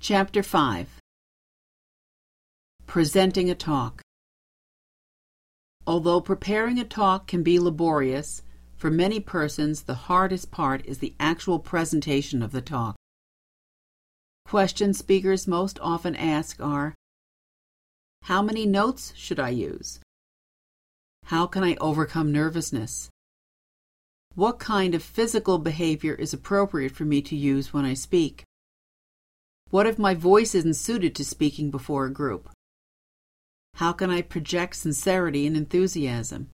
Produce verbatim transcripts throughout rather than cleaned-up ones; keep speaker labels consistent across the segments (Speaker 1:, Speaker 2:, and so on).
Speaker 1: Chapter five. Presenting a talk. Although preparing a talk can be laborious, for many persons the hardest part is the actual presentation of the talk. Questions speakers most often ask are, how many notes should I use? How can I overcome nervousness? What kind of physical behavior is appropriate for me to use when I speak? What if my voice isn't suited to speaking before a group? How can I project sincerity and enthusiasm?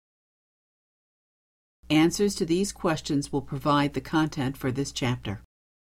Speaker 1: Answers to these questions will provide the content for this chapter.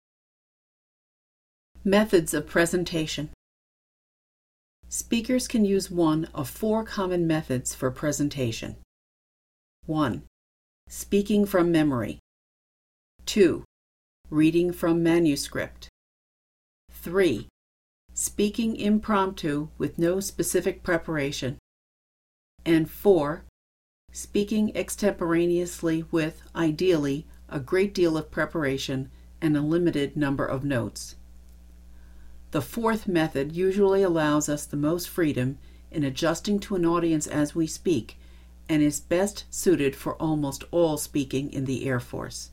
Speaker 1: Methods of presentation. Speakers can use one of four common methods for presentation. one. Speaking from memory. two. Reading from manuscript. three. Speaking impromptu with no specific preparation. And four. Speaking extemporaneously with, ideally, a great deal of preparation and a limited number of notes. The fourth method usually allows us the most freedom in adjusting to an audience as we speak and is best suited for almost all speaking in the Air Force.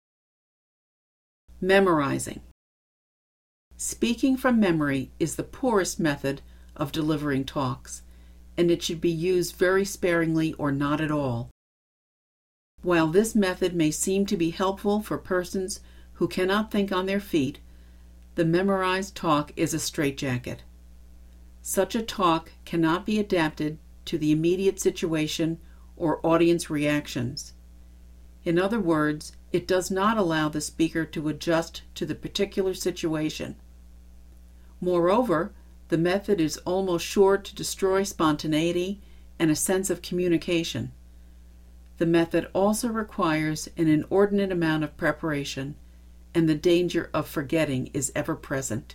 Speaker 1: Memorizing. Speaking from memory is the poorest method of delivering talks, and it should be used very sparingly or not at all. While this method may seem to be helpful for persons who cannot think on their feet, the memorized talk is a straitjacket. Such a talk cannot be adapted to the immediate situation or audience reactions. In other words, it does not allow the speaker to adjust to the particular situation. Moreover, the method is almost sure to destroy spontaneity and a sense of communication. The method also requires an inordinate amount of preparation, and the danger of forgetting is ever present.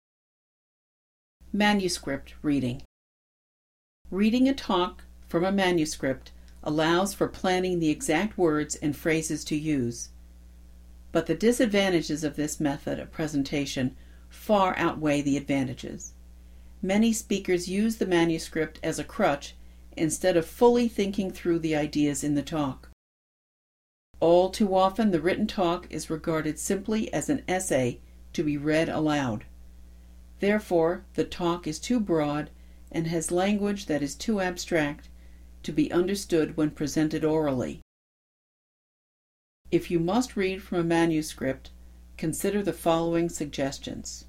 Speaker 1: Manuscript reading. Reading a talk from a manuscript allows for planning the exact words and phrases to use. But the disadvantages of this method of presentation far outweigh the advantages. Many speakers use the manuscript as a crutch instead of fully thinking through the ideas in the talk. All too often, the written talk is regarded simply as an essay to be read aloud. Therefore, the talk is too broad and has language that is too abstract to be understood when presented orally. If you must read from a manuscript, consider the following suggestions.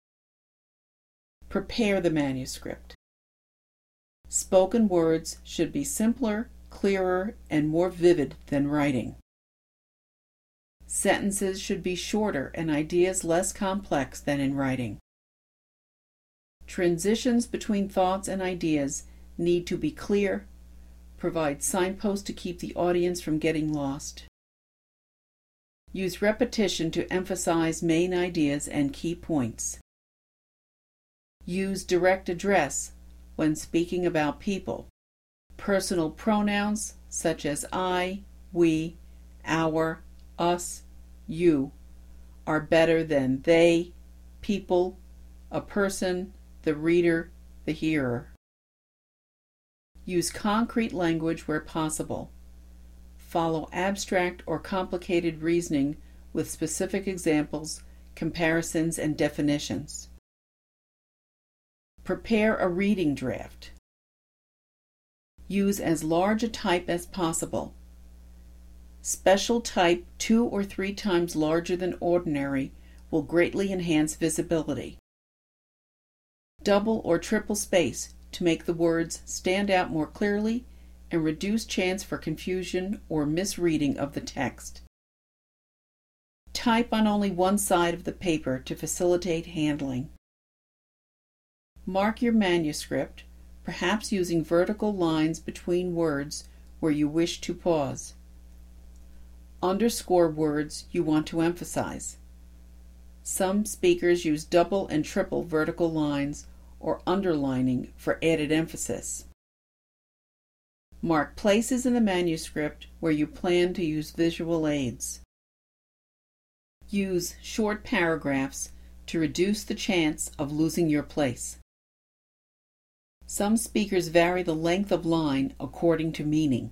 Speaker 1: Prepare the manuscript. Spoken words should be simpler, clearer, and more vivid than writing. Sentences should be shorter and ideas less complex than in writing. Transitions between thoughts and ideas need to be clear. Provide signposts to keep the audience from getting lost. Use repetition to emphasize main ideas and key points. Use direct address when speaking about people. Personal pronouns such as I, we, our, us, you are better than they, people, a person, the reader, the hearer. Use concrete language where possible. Follow abstract or complicated reasoning with specific examples, comparisons, and definitions. Prepare a reading draft. Use as large a type as possible. Special type two or three times larger than ordinary will greatly enhance visibility. Double or triple space to make the words stand out more clearly and reduce chance for confusion or misreading of the text. Type on only one side of the paper to facilitate handling. Mark your manuscript, perhaps using vertical lines between words where you wish to pause. Underscore words you want to emphasize. Some speakers use double and triple vertical lines or underlining for added emphasis. Mark places in the manuscript where you plan to use visual aids. Use short paragraphs to reduce the chance of losing your place. Some speakers vary the length of line according to meaning.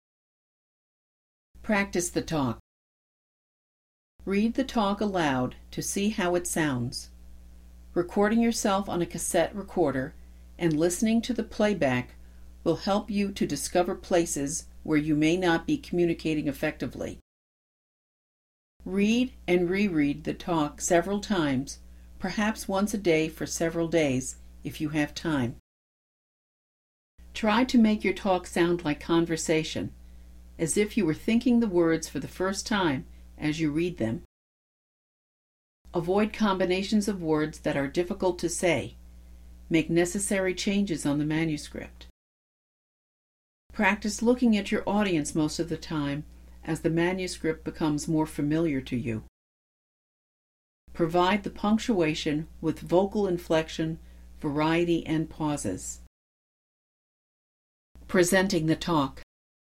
Speaker 1: Practice the talk. Read the talk aloud to see how it sounds. Recording yourself on a cassette recorder and listening to the playback will help you to discover places where you may not be communicating effectively. Read and reread the talk several times, perhaps once a day for several days, if you have time. Try to make your talk sound like conversation, as if you were thinking the words for the first time as you read them. Avoid combinations of words that are difficult to say. Make necessary changes on the manuscript. Practice looking at your audience most of the time as the manuscript becomes more familiar to you. Provide the punctuation with vocal inflection, variety, and pauses. Presenting the talk.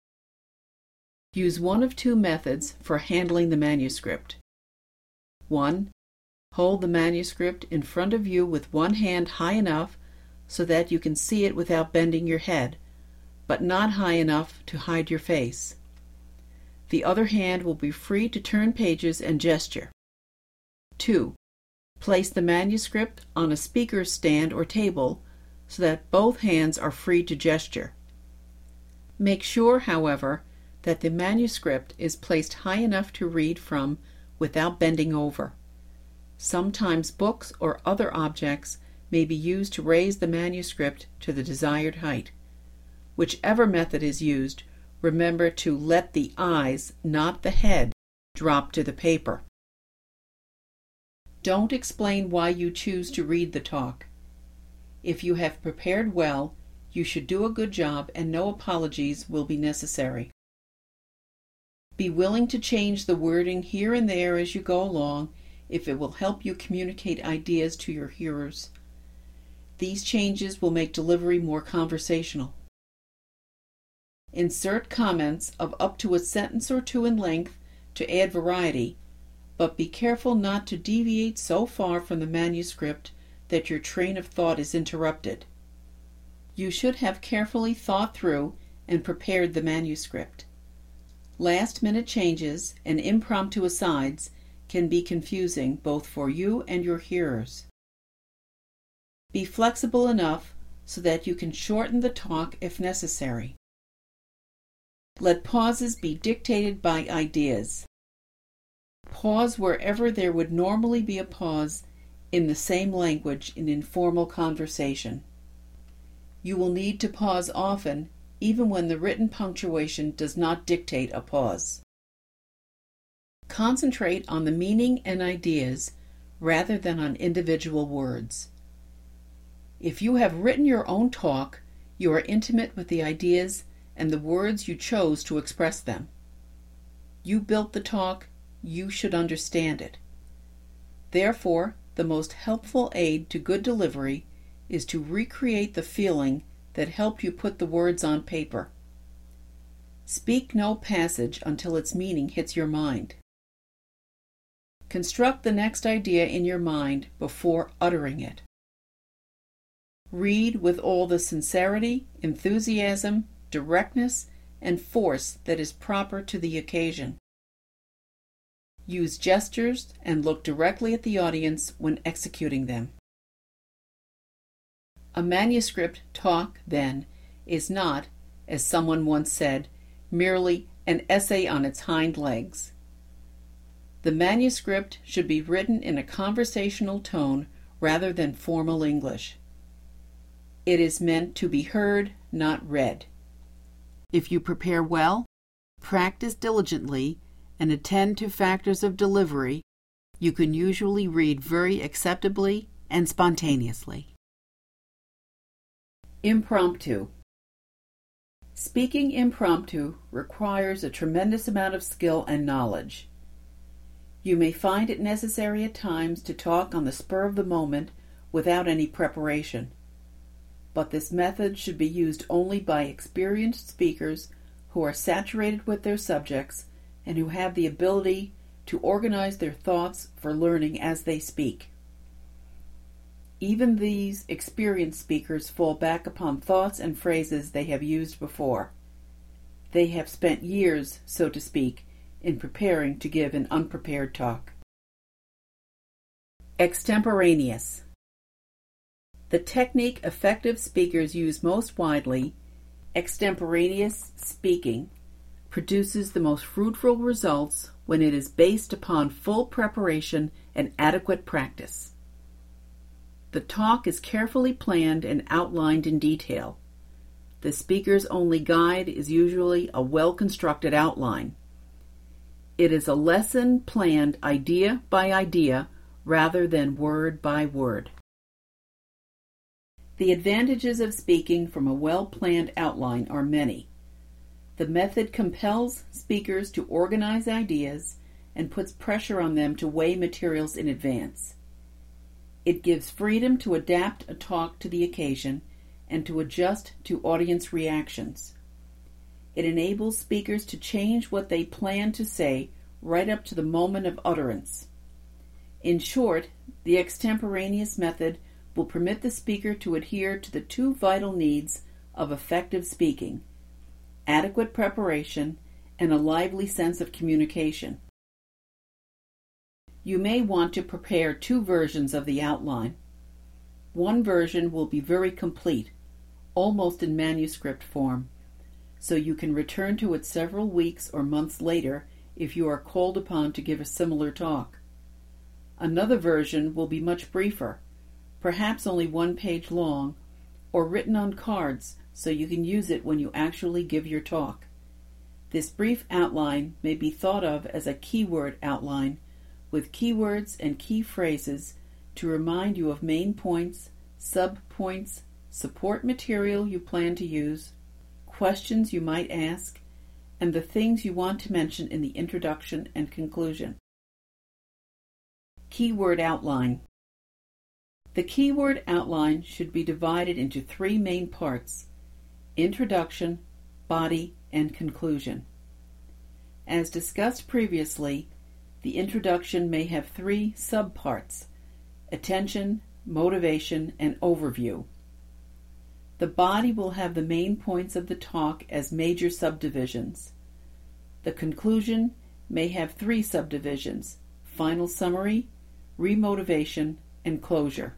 Speaker 1: Use one of two methods for handling the manuscript. One, hold the manuscript in front of you with one hand high enough so that you can see it without bending your head, but not high enough to hide your face. The other hand will be free to turn pages and gesture. Two, place the manuscript on a speaker's stand or table so that both hands are free to gesture. Make sure, however, that the manuscript is placed high enough to read from without bending over. Sometimes books or other objects may be used to raise the manuscript to the desired height. Whichever method is used, remember to let the eyes, not the head, drop to the paper. Don't explain why you choose to read the talk. If you have prepared well, you should do a good job and no apologies will be necessary. Be willing to change the wording here and there as you go along if it will help you communicate ideas to your hearers. These changes will make delivery more conversational. Insert comments of up to a sentence or two in length to add variety, but be careful not to deviate so far from the manuscript that your train of thought is interrupted. You should have carefully thought through and prepared the manuscript. Last-minute changes and impromptu asides can be confusing both for you and your hearers. Be flexible enough so that you can shorten the talk if necessary. Let pauses be dictated by ideas. Pause wherever there would normally be a pause in the same language in informal conversation. You will need to pause often, even when the written punctuation does not dictate a pause. Concentrate on the meaning and ideas rather than on individual words. If you have written your own talk, you are intimate with the ideas and the words you chose to express them. You built the talk, you should understand it. Therefore, the most helpful aid to good delivery is to recreate the feeling that helped you put the words on paper. Speak no passage until its meaning hits your mind. Construct the next idea in your mind before uttering it. Read with all the sincerity, enthusiasm, directness, and force that is proper to the occasion. Use gestures and look directly at the audience when executing them. A manuscript talk, then, is not, as someone once said, merely an essay on its hind legs. The manuscript should be written in a conversational tone rather than formal English. It is meant to be heard, not read. If you prepare well, practice diligently, and attend to factors of delivery, you can usually read very acceptably and spontaneously. Impromptu. Speaking impromptu requires a tremendous amount of skill and knowledge. You may find it necessary at times to talk on the spur of the moment without any preparation. But this method should be used only by experienced speakers who are saturated with their subjects and who have the ability to organize their thoughts for learning as they speak. Even these experienced speakers fall back upon thoughts and phrases they have used before. They have spent years, so to speak, in preparing to give an unprepared talk. Extemporaneous. The technique effective speakers use most widely, extemporaneous speaking, produces the most fruitful results when it is based upon full preparation and adequate practice. The talk is carefully planned and outlined in detail. The speaker's only guide is usually a well-constructed outline. It is a lesson planned idea by idea rather than word by word. The advantages of speaking from a well-planned outline are many. The method compels speakers to organize ideas and puts pressure on them to weigh materials in advance. It gives freedom to adapt a talk to the occasion and to adjust to audience reactions. It enables speakers to change what they plan to say right up to the moment of utterance. In short, the extemporaneous method will permit the speaker to adhere to the two vital needs of effective speaking: adequate preparation and a lively sense of communication. You may want to prepare two versions of the outline. One version will be very complete, almost in manuscript form, so you can return to it several weeks or months later if you are called upon to give a similar talk. Another version will be much briefer, perhaps only one page long, or written on cards so you can use it when you actually give your talk. This brief outline may be thought of as a keyword outline, with keywords and key phrases to remind you of main points, sub-points, support material you plan to use, questions you might ask, and the things you want to mention in the introduction and conclusion. Keyword outline. The keyword outline should be divided into three main parts: introduction, body, and conclusion. As discussed previously, the introduction may have three subparts: attention, motivation, and overview. The body will have the main points of the talk as major subdivisions. The conclusion may have three subdivisions: final summary, remotivation, and closure.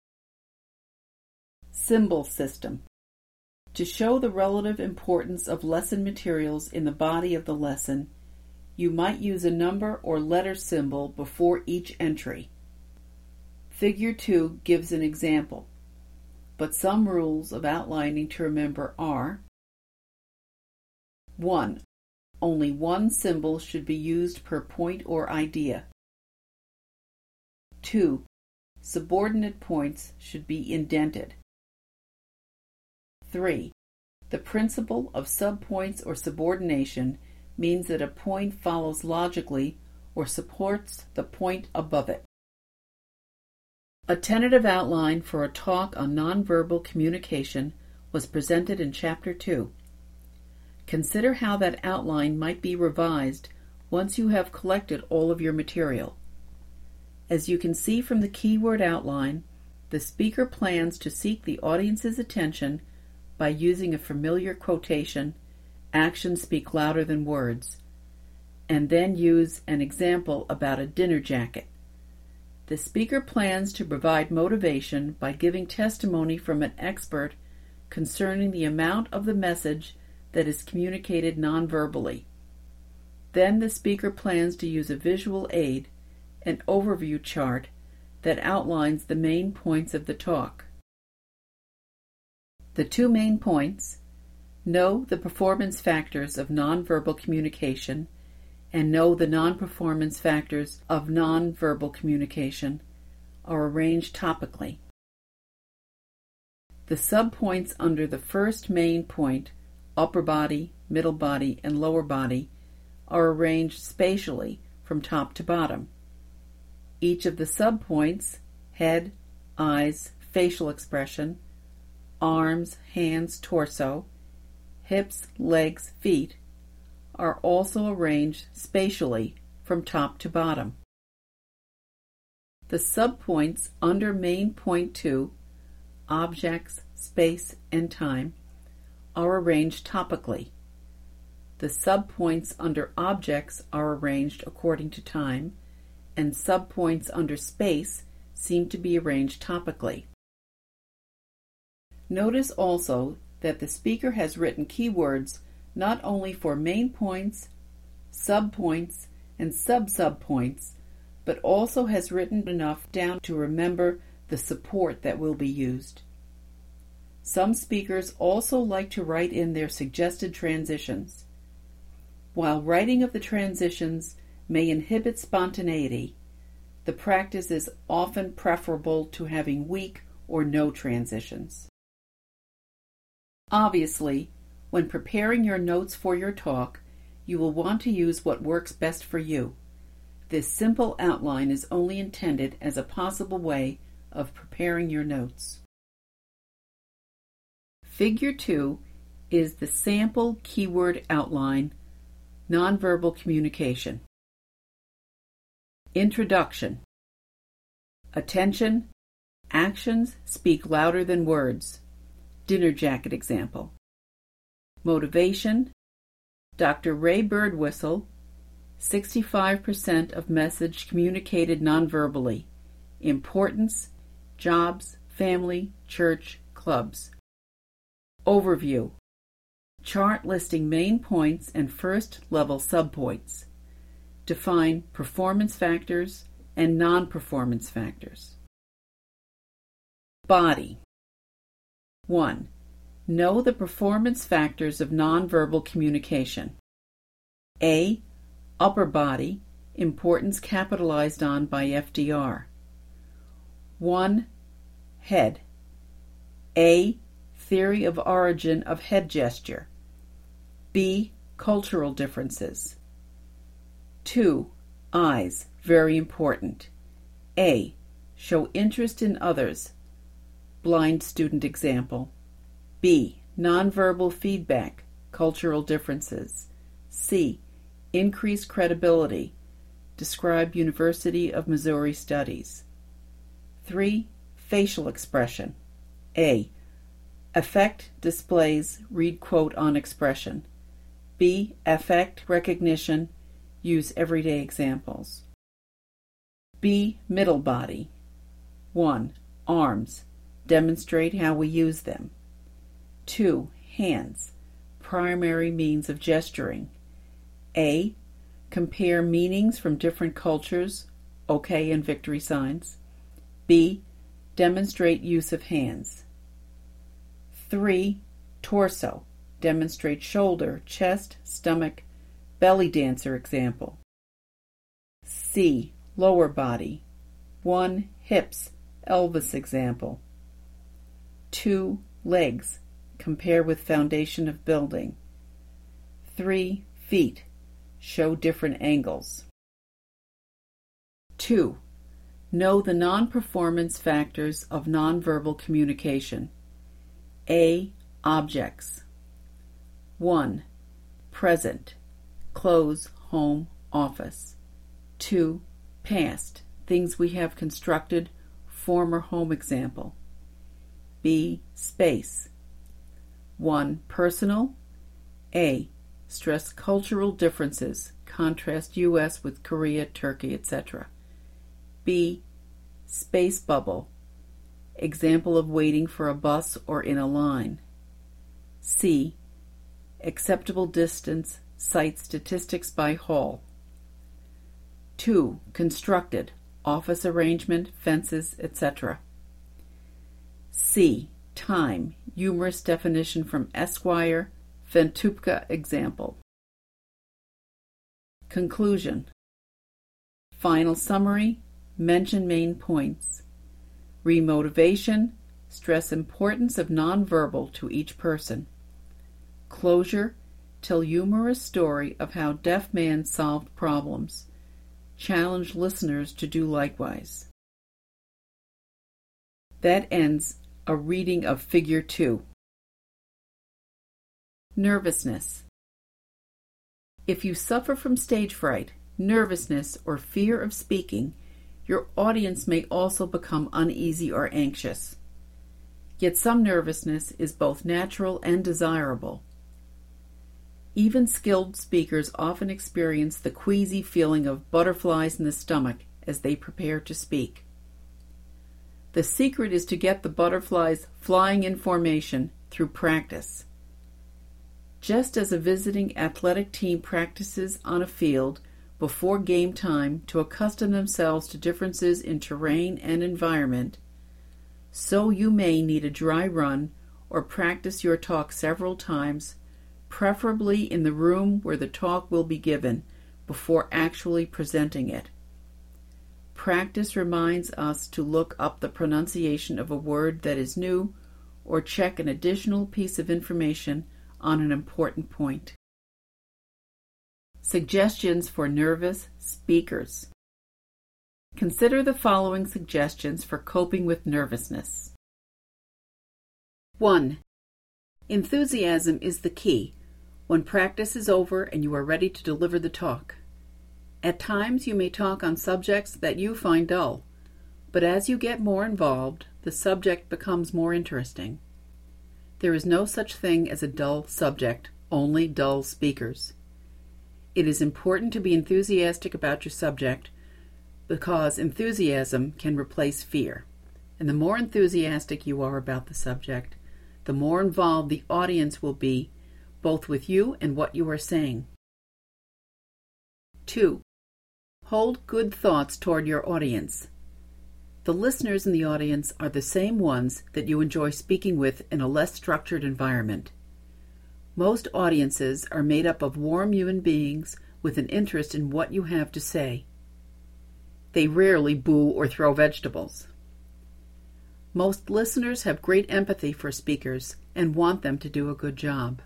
Speaker 1: Symbol system. To show the relative importance of lesson materials in the body of the lesson, you might use a number or letter symbol before each entry. Figure two gives an example, but some rules of outlining to remember are: one. Only one symbol should be used per point or idea. two. Subordinate points should be indented. three. The principle of subpoints or subordination means that a point follows logically or supports the point above it. A tentative outline for a talk on nonverbal communication was presented in Chapter two. Consider how that outline might be revised once you have collected all of your material. As you can see from the keyword outline, the speaker plans to seek the audience's attention by using a familiar quotation, "Actions speak louder than words," and then use an example about a dinner jacket. The speaker plans to provide motivation by giving testimony from an expert concerning the amount of the message that is communicated nonverbally. Then the speaker plans to use a visual aid, an overview chart, that outlines the main points of the talk. The two main points: know the performance factors of nonverbal communication and know the non-performance factors of nonverbal communication, are arranged topically. The subpoints under the first main point, upper body, middle body, and lower body, are arranged spatially from top to bottom. Each of the subpoints, head, eyes, facial expression, arms, hands, torso, hips, legs, feet, are also arranged spatially from top to bottom. The subpoints under main point two, objects, space, and time, are arranged topically. The subpoints under objects are arranged according to time, and subpoints under space seem to be arranged topically. Notice also that the speaker has written keywords not only for main points, subpoints, and sub-subpoints, but also has written enough down to remember the support that will be used. Some speakers also like to write in their suggested transitions. While writing of the transitions may inhibit spontaneity, the practice is often preferable to having weak or no transitions. Obviously, when preparing your notes for your talk, you will want to use what works best for you. This simple outline is only intended as a possible way of preparing your notes. Figure two is the sample keyword outline, nonverbal communication. Introduction. Attention. Actions speak louder than words. Dinner jacket example. Motivation. Doctor Ray Birdwhistle, sixty-five percent of message communicated nonverbally. Importance, jobs, family, church, clubs. Overview. Chart listing main points and first-level subpoints. Define performance factors and non-performance factors. Body. one. Know the performance factors of nonverbal communication. A. Upper body, importance capitalized on by F D R. one. Head. A. Theory of origin of head gesture. B. Cultural differences. two. Eyes, very important. A. Show interest in others. Blind student example. B. Nonverbal feedback, cultural differences. C. Increase credibility. Describe University of Missouri studies. three. Facial expression. A. Affect displays, read quote on expression. B. Affect recognition, use everyday examples. B. Middle body. one. Arms, demonstrate how we use them. two. Hands, primary means of gesturing. A. Compare meanings from different cultures, OK and victory signs. B. Demonstrate use of hands. three. Torso, demonstrate shoulder, chest, stomach, belly dancer example. C. Lower body. one. Hips, Elvis example. two. Legs, compare with foundation of building. three. Feet, show different angles. two. Know the non-performance factors of nonverbal communication. A. Objects. one. Present, clothes, home, office. two. Past, things we have constructed, former home example. B. Space. one. Personal. A. Stress cultural differences, contrast U S with Korea, Turkey, et cetera. B. Space bubble, example of waiting for a bus or in a line. C. Acceptable distance, cite statistics by hall. two. Constructed, office arrangement, fences, et cetera. C. Time, humorous definition from Esquire, Fentupka example. Conclusion. Final summary, mention main points. Remotivation, stress importance of nonverbal to each person. Closure, tell humorous story of how deaf man solved problems. Challenge listeners to do likewise. That ends a reading of Figure two. Nervousness. If you suffer from stage fright, nervousness, or fear of speaking, Your audience may also become uneasy or anxious. Yet some nervousness is both natural and desirable. Even skilled speakers often experience the queasy feeling of butterflies in the stomach as they prepare to speak. The secret is to get the butterflies flying in formation through practice. Just as a visiting athletic team practices on a field before game time to accustom themselves to differences in terrain and environment, so you may need a dry run or practice your talk several times, preferably in the room where the talk will be given, before actually presenting it. Practice reminds us to look up the pronunciation of a word that is new or check an additional piece of information on an important point. Suggestions for nervous speakers. Consider the following suggestions for coping with nervousness. one. Enthusiasm is the key when practice is over and you are ready to deliver the talk. At times you may talk on subjects that you find dull, but as you get more involved, the subject becomes more interesting. There is no such thing as a dull subject, only dull speakers. It is important to be enthusiastic about your subject because enthusiasm can replace fear. And the more enthusiastic you are about the subject, the more involved the audience will be, both with you and what you are saying. two. Hold good thoughts toward your audience. The listeners in the audience are the same ones that you enjoy speaking with in a less structured environment. Most audiences are made up of warm human beings with an interest in what you have to say. They rarely boo or throw vegetables. Most listeners have great empathy for speakers and want them to do a good job.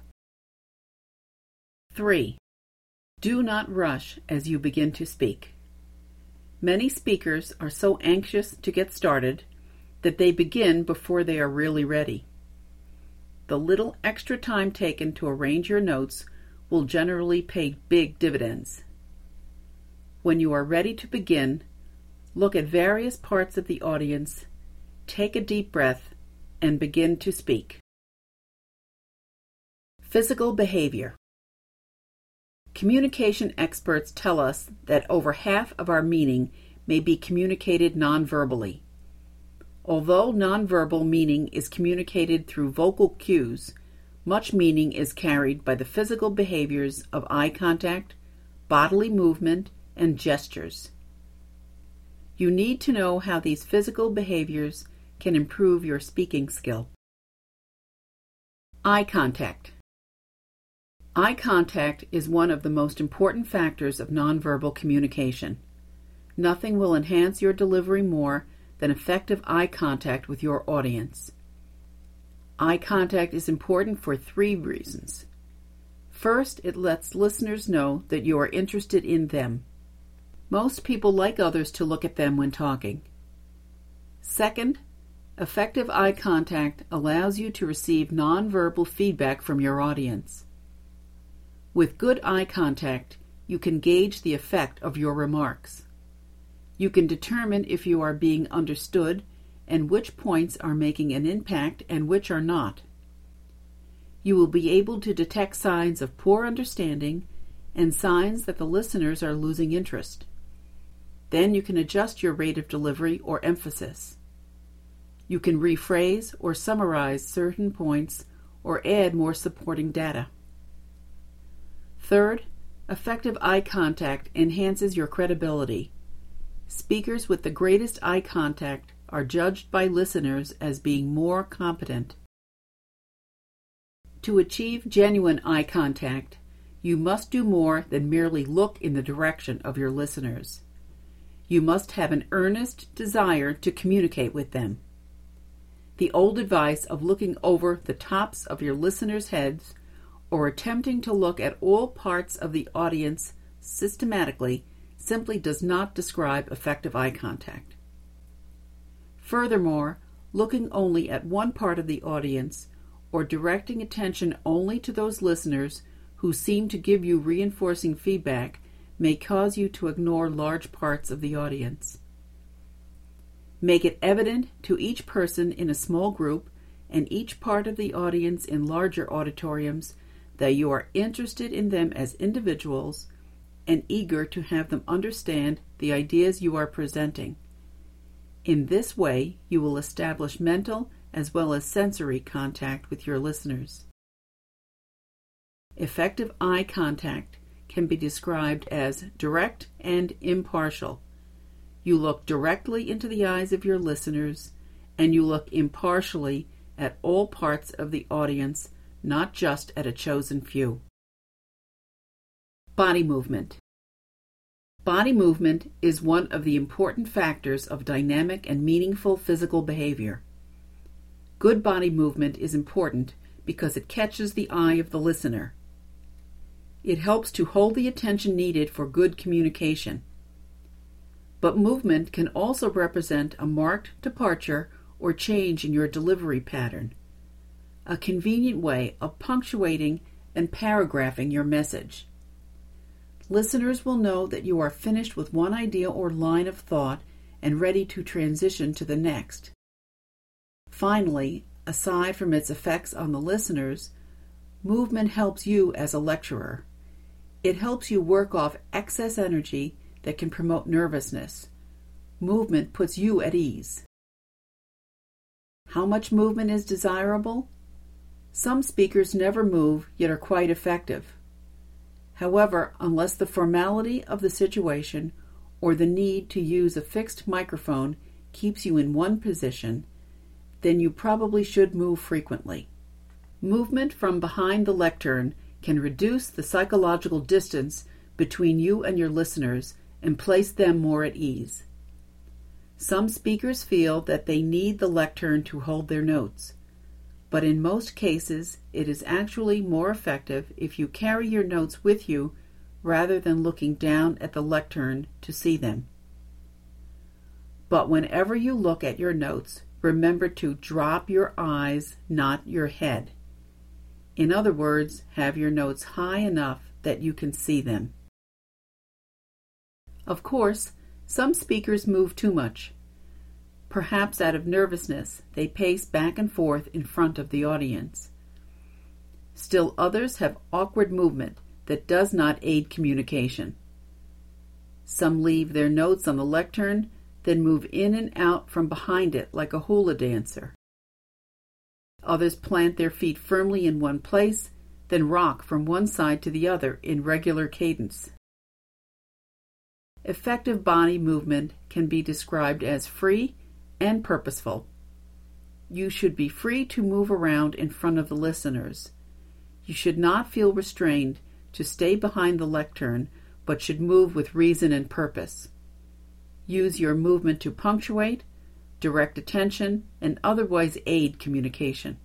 Speaker 1: three. Do not rush as you begin to speak. Many speakers are so anxious to get started that they begin before they are really ready. The little extra time taken to arrange your notes will generally pay big dividends. When you are ready to begin, look at various parts of the audience, take a deep breath, and begin to speak. Physical behavior. Communication experts tell us that over half of our meaning may be communicated nonverbally. Although nonverbal meaning is communicated through vocal cues, much meaning is carried by the physical behaviors of eye contact, bodily movement, and gestures. You need to know how these physical behaviors can improve your speaking skill. Eye contact. Eye contact is one of the most important factors of nonverbal communication. Nothing will enhance your delivery more than effective eye contact with your audience. Eye contact is important for three reasons. First, it lets listeners know that you are interested in them. Most people like others to look at them when talking. Second, effective eye contact allows you to receive nonverbal feedback from your audience. With good eye contact, you can gauge the effect of your remarks. You can determine if you are being understood and which points are making an impact and which are not. You will be able to detect signs of poor understanding and signs that the listeners are losing interest. Then you can adjust your rate of delivery or emphasis. You can rephrase or summarize certain points or add more supporting data. Third, effective eye contact enhances your credibility. Speakers with the greatest eye contact are judged by listeners as being more competent. To achieve genuine eye contact, you must do more than merely look in the direction of your listeners. You must have an earnest desire to communicate with them. The old advice of looking over the tops of your listeners' heads or attempting to look at all parts of the audience systematically simply does not describe effective eye contact. Furthermore, looking only at one part of the audience or directing attention only to those listeners who seem to give you reinforcing feedback may cause you to ignore large parts of the audience. Make it evident to each person in a small group and each part of the audience in larger auditoriums that you are interested in them as individuals and eager to have them understand the ideas you are presenting. In this way, you will establish mental as well as sensory contact with your listeners. Effective eye contact can be described as direct and impartial. You look directly into the eyes of your listeners, and you look impartially at all parts of the audience, not just at a chosen few. Body movement. Body movement is one of the important factors of dynamic and meaningful physical behavior. Good body movement is important because it catches the eye of the listener. It helps to hold the attention needed for good communication. But movement can also represent a marked departure or change in your delivery pattern, a convenient way of punctuating and paragraphing your message. Listeners will know that you are finished with one idea or line of thought and ready to transition to the next. Finally, aside from its effects on the listeners, movement helps you as a lecturer. It helps you work off excess energy that can promote nervousness. Movement puts you at ease. How much movement is desirable? Some speakers never move, yet are quite effective. However, unless the formality of the situation or the need to use a fixed microphone keeps you in one position, then you probably should move frequently. Movement from behind the lectern can reduce the psychological distance between you and your listeners and place them more at ease. Some speakers feel that they need the lectern to hold their notes, but in most cases it is actually more effective if you carry your notes with you rather than looking down at the lectern to see them. But whenever you look at your notes, remember to drop your eyes, not your head. In other words, have your notes high enough that you can see them. Of course, some speakers move too much. Perhaps out of nervousness, they pace back and forth in front of the audience. Still others have awkward movement that does not aid communication. Some leave their notes on the lectern, then move in and out from behind it like a hula dancer. Others plant their feet firmly in one place, then rock from one side to the other in regular cadence. Effective body movement can be described as free and purposeful. You should be free to move around in front of the listeners. You should not feel restrained to stay behind the lectern, but should move with reason and purpose. Use your movement to punctuate, direct attention, and otherwise aid communication.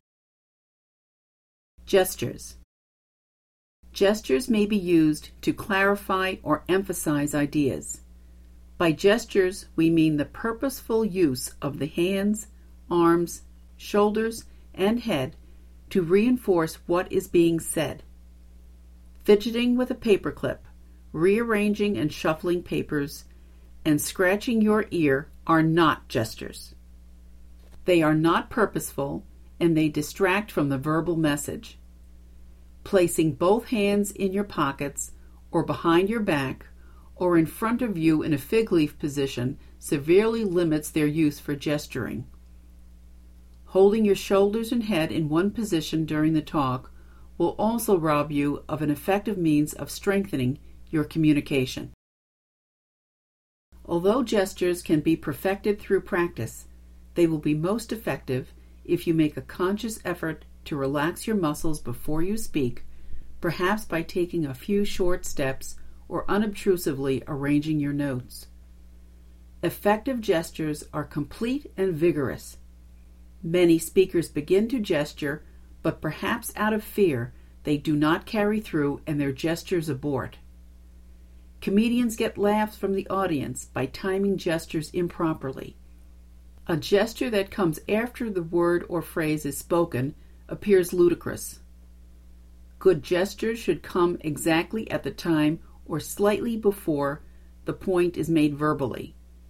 Speaker 1: Gestures. Gestures may be used to clarify or emphasize ideas. By gestures, we mean the purposeful use of the hands, arms, shoulders, and head to reinforce what is being said. Fidgeting with a paperclip, rearranging and shuffling papers, and scratching your ear are not gestures. They are not purposeful, and they distract from the verbal message. Placing both hands in your pockets or behind your back or in front of you in a fig leaf position severely limits their use for gesturing. Holding your shoulders and head in one position during the talk will also rob you of an effective means of strengthening your communication. Although gestures can be perfected through practice, they will be most effective if you make a conscious effort to relax your muscles before you speak, perhaps by taking a few short steps or unobtrusively arranging your notes. Effective gestures are complete and vigorous. Many speakers begin to gesture, but perhaps out of fear, they do not carry through and their gestures abort. Comedians get laughs from the audience by timing gestures improperly. A gesture that comes after the word or phrase is spoken appears ludicrous. Good gestures should come exactly at the time or slightly before the point is made verbally.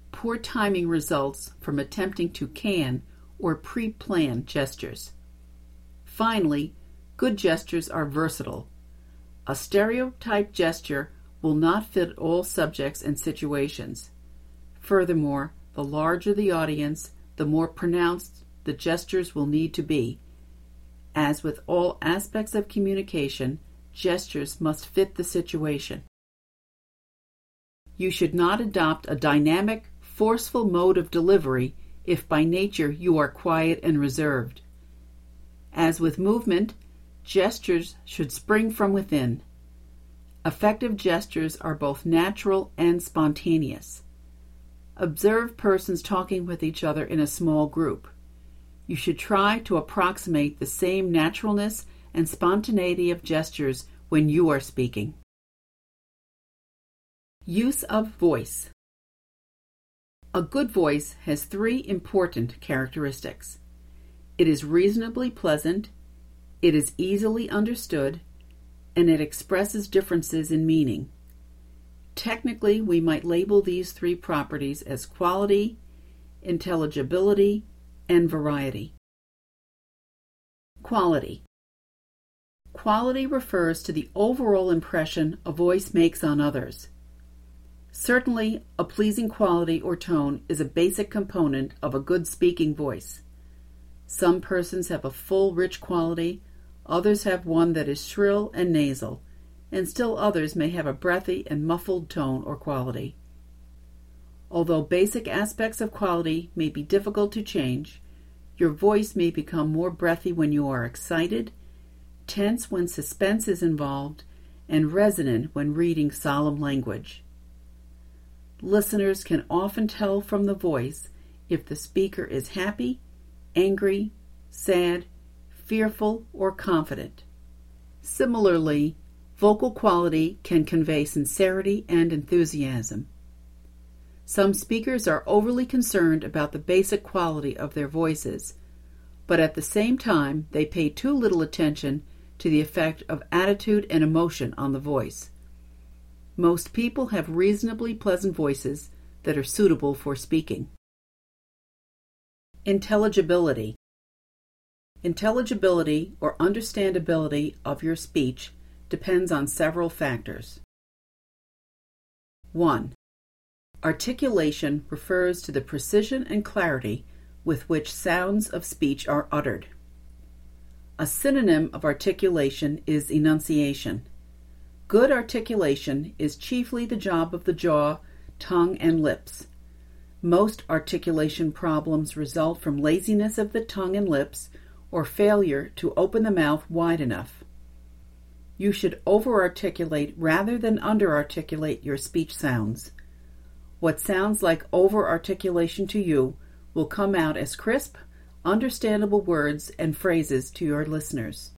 Speaker 1: Poor timing results from attempting to can or pre-plan gestures. Finally, good gestures are versatile. A stereotyped gesture will not fit all subjects and situations. Furthermore, the larger the audience, the more pronounced the gestures will need to be. As with all aspects of communication, gestures must fit the situation. You should not adopt a dynamic, forceful mode of delivery if by nature you are quiet and reserved. As with movement, gestures should spring from within. Effective gestures are both natural and spontaneous. Observe persons talking with each other in a small group. You should try to approximate the same naturalness and spontaneity of gestures when you are speaking. Use of voice. A good voice has three important characteristics. It is reasonably pleasant, it is easily understood, and it expresses differences in meaning. Technically, we might label these three properties as quality, intelligibility, and variety. Quality. Quality refers to the overall impression a voice makes on others. Certainly, a pleasing quality or tone is a basic component of a good speaking voice. Some persons have a full, rich quality, others have one that is shrill and nasal, and still others may have a breathy and muffled tone or quality. Although basic aspects of quality may be difficult to change, your voice may become more breathy when you are excited, tense when suspense is involved, and resonant when reading solemn language. Listeners can often tell from the voice if the speaker is happy, angry, sad, fearful, or confident. Similarly, vocal quality can convey sincerity and enthusiasm. Some speakers are overly concerned about the basic quality of their voices, but at the same time they pay too little attention to the effect of attitude and emotion on the voice. Most people have reasonably pleasant voices that are suitable for speaking. Intelligibility. Intelligibility or understandability of your speech depends on several factors. one. Articulation refers to the precision and clarity with which sounds of speech are uttered. A synonym of articulation is enunciation. Good articulation is chiefly the job of the jaw, tongue, and lips. Most articulation problems result from laziness of the tongue and lips or failure to open the mouth wide enough. You should over-articulate rather than under-articulate your speech sounds. What sounds like over-articulation to you will come out as crisp, understandable words and phrases to your listeners.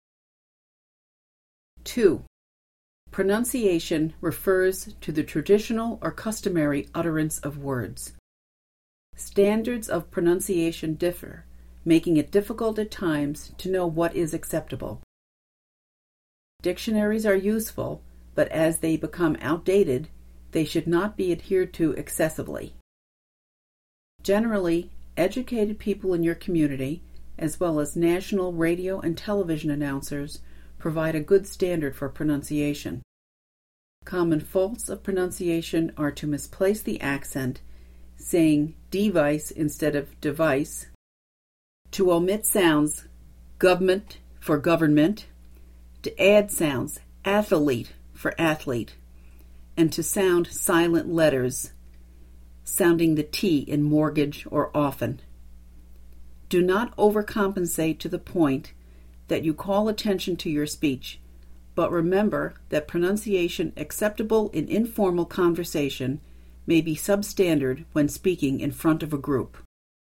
Speaker 1: two. Pronunciation refers to the traditional or customary utterance of words. Standards of pronunciation differ, making it difficult at times to know what is acceptable. Dictionaries are useful, but as they become outdated, they should not be adhered to excessively. Generally, educated people in your community, as well as national radio and television announcers, provide a good standard for pronunciation. Common faults of pronunciation are to misplace the accent, saying device instead of device, to omit sounds government for government, to add sounds athlete for athlete, and to sound silent letters, sounding the T in mortgage or often. Do not overcompensate to the point that you call attention to your speech, but remember that pronunciation acceptable in informal conversation may be substandard when speaking in front of a group.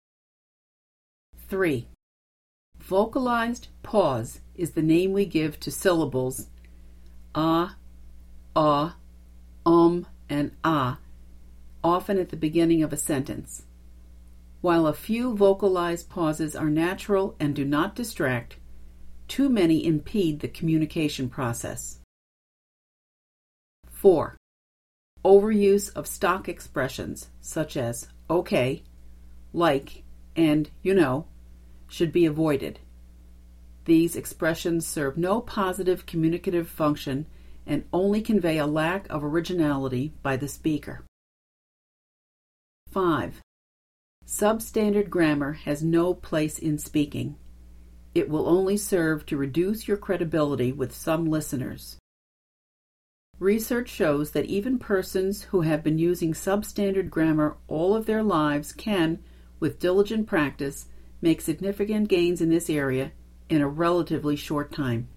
Speaker 1: three. Vocalized pause is the name we give to syllables ah, ah, um, and ah, often at the beginning of a sentence. While a few vocalized pauses are natural and do not distract, too many impede the communication process. four. Overuse of stock expressions such as okay, like, and you know, should be avoided. These expressions serve no positive communicative function and only convey a lack of originality by the speaker. five. Substandard grammar has no place in speaking. It will only serve to reduce your credibility with some listeners. Research shows that even persons who have been using substandard grammar all of their lives can, with diligent practice, make significant gains in this area in a relatively short time.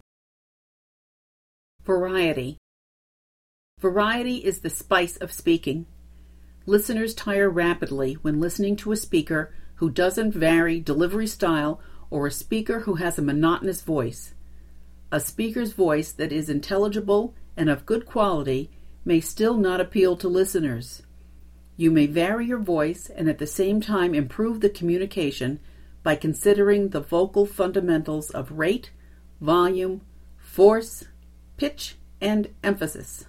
Speaker 1: Variety. Variety is the spice of speaking. Listeners tire rapidly when listening to a speaker who doesn't vary delivery style or a speaker who has a monotonous voice. A speaker's voice that is intelligible and of good quality may still not appeal to listeners. You may vary your voice and at the same time improve the communication by considering the vocal fundamentals of rate, volume, force, pitch, and emphasis.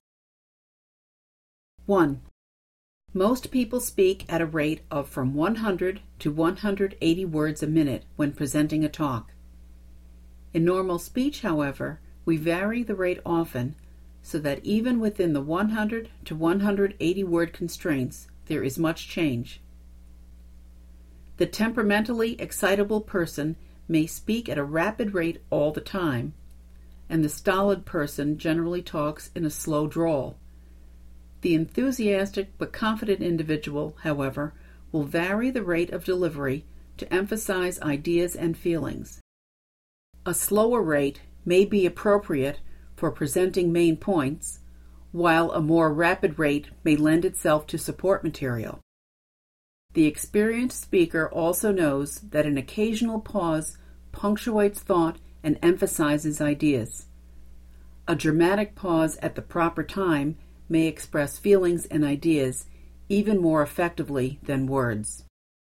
Speaker 1: one. Most people speak at a rate of from one hundred to one hundred eighty words a minute when presenting a talk. In normal speech, however, we vary the rate often so that even within the one hundred to one hundred eighty word constraints, there is much change. The temperamentally excitable person may speak at a rapid rate all the time, and the stolid person generally talks in a slow drawl. The enthusiastic but confident individual, however, will vary the rate of delivery to emphasize ideas and feelings. A slower rate may be appropriate for presenting main points, while a more rapid rate may lend itself to support material. The experienced speaker also knows that an occasional pause punctuates thought and emphasizes ideas. A dramatic pause at the proper time may express feelings and ideas even more effectively than words.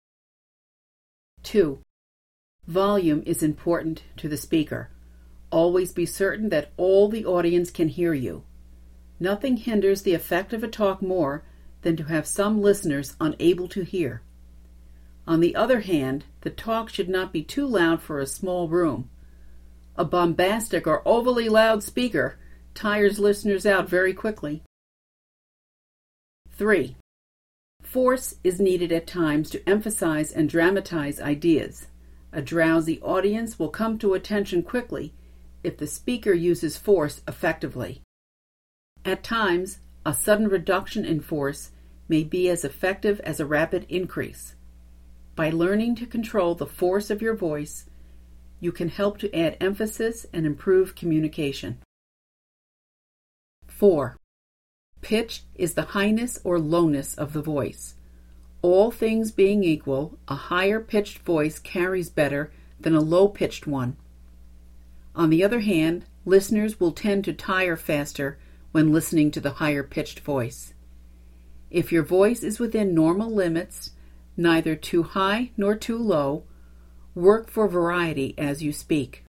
Speaker 1: two. Volume is important to the speaker. Always be certain that all the audience can hear you. Nothing hinders the effect of a talk more than to have some listeners unable to hear. On the other hand, the talk should not be too loud for a small room. A bombastic or overly loud speaker tires listeners out very quickly. three. Force is needed at times to emphasize and dramatize ideas. A drowsy audience will come to attention quickly if the speaker uses force effectively. At times, a sudden reduction in force may be as effective as a rapid increase. By learning to control the force of your voice, you can help to add emphasis and improve communication. four. Pitch is the highness or lowness of the voice. All things being equal, a higher-pitched voice carries better than a low-pitched one. On the other hand, listeners will tend to tire faster when listening to the higher-pitched voice. If your voice is within normal limits, neither too high nor too low, work for variety as you speak.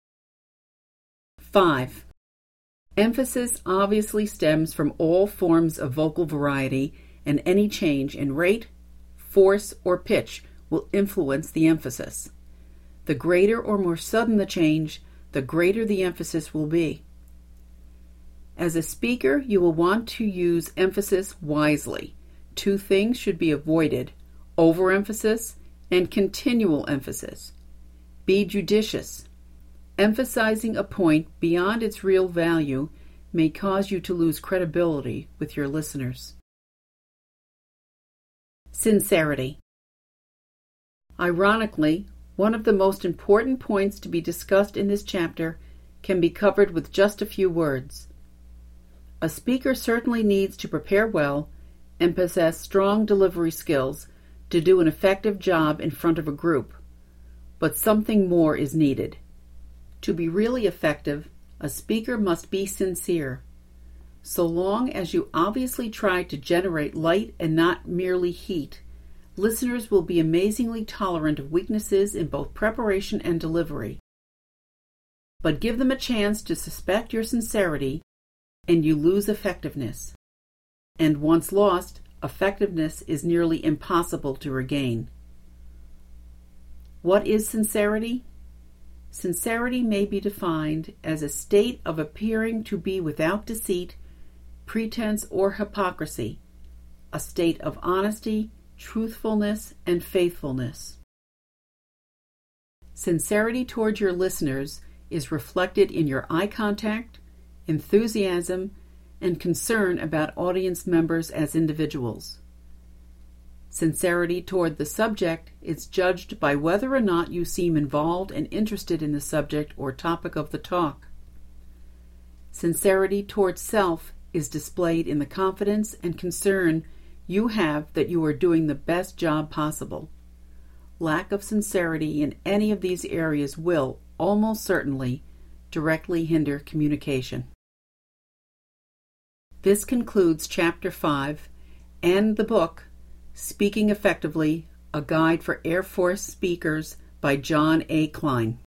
Speaker 1: five. Emphasis obviously stems from all forms of vocal variety, and any change in rate, force, or pitch will influence the emphasis. The greater or more sudden the change, the greater the emphasis will be. As a speaker, you will want to use emphasis wisely. Two things should be avoided: overemphasis and continual emphasis. Be judicious. Emphasizing a point beyond its real value may cause you to lose credibility with your listeners. Sincerity. Ironically, one of the most important points to be discussed in this chapter can be covered with just a few words. A speaker certainly needs to prepare well and possess strong delivery skills to do an effective job in front of a group, but something more is needed. To be really effective, a speaker must be sincere. So long as you obviously try to generate light and not merely heat, listeners will be amazingly tolerant of weaknesses in both preparation and delivery. But give them a chance to suspect your sincerity, and you lose effectiveness. And once lost, effectiveness is nearly impossible to regain. What is sincerity? Sincerity may be defined as a state of appearing to be without deceit, pretense, or hypocrisy, a state of honesty, truthfulness, and faithfulness. Sincerity toward your listeners is reflected in your eye contact, enthusiasm, and concern about audience members as individuals. Sincerity toward the subject is judged by whether or not you seem involved and interested in the subject or topic of the talk. Sincerity toward self is displayed in the confidence and concern you have that you are doing the best job possible. Lack of sincerity in any of these areas will, almost certainly, directly hinder communication. This concludes Chapter five and the book, Speaking Effectively, A Guide for Air Force Speakers by John A. Klein.